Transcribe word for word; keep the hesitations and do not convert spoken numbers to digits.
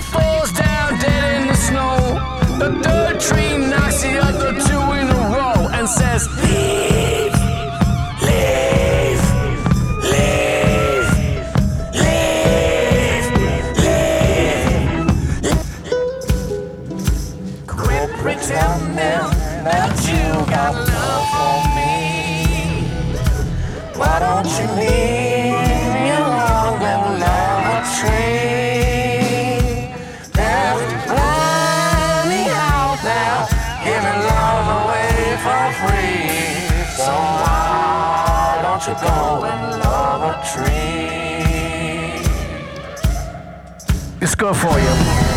falls down dead in the snow. The third tree knocks the other two in a row and says, leave, leave, leave, leave, leave. Quit pretending that you got love for me. Why don't you leave me alone and love a tree? There's plenty out there giving love away for free. So why don't you go and love a tree? It's good for you.